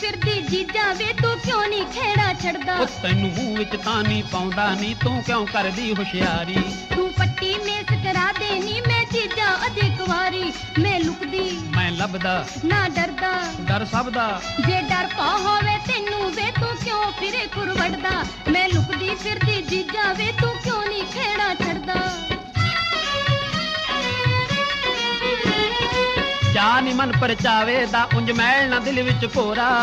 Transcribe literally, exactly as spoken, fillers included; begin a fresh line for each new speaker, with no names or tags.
ਫਿਰਦੀ ਜੀਜਾ ਵੇ ਤੂੰ ਕਿਉਂ ਨਹੀਂ ਖੇੜਾ ਛੱਡਦਾ
ਉਹ ਤੈਨੂੰ ਮੂੰਹ ਵਿੱਚ ਤਾਂ ਨਹੀਂ ਪਾਉਂਦਾ ਨਹੀਂ ਤੂੰ ਕਿਉਂ ਕਰਦੀ ਹੁਸ਼ਿਆਰੀ
ਤੂੰ ਪੱਟੀ ਮੇਸ ਕਰਾ ਦੇ ਨੀ ਮੈਂ ਜੀਜਾ ਅਜੇ ਕੁਵਾਰੀ ਮੈਂ ਲੁਕਦੀ
ਮੈਂ ਲੱਭਦਾ
ਨਾ ਡਰਦਾ
ਡਰ ਸਭ ਦਾ
ਜੇ ਡਰ ਪਾ ਹੋਵੇ ਤੈਨੂੰ ਵੇ ਤੂੰ ਕਿਉਂ ਫਿਰੇ ਕੁਰਵੜਦਾ ਮੈਂ ਲੁਕਦੀ ਫਿਰਦੀ ਜੀਜਾ ਵੇ ਤੂੰ ਕਿਉਂ ਨਹੀਂ ਖੇੜਾ ਛੱਡਦਾ
ਚਾਹ ਨੀ ਮਨ ਪਰਚਾਵੇ ਦਾ ਉਂਝ ਮੈਲ ਨਾ ਦਿਲ ਵਿੱਚ ਭੋਰਾ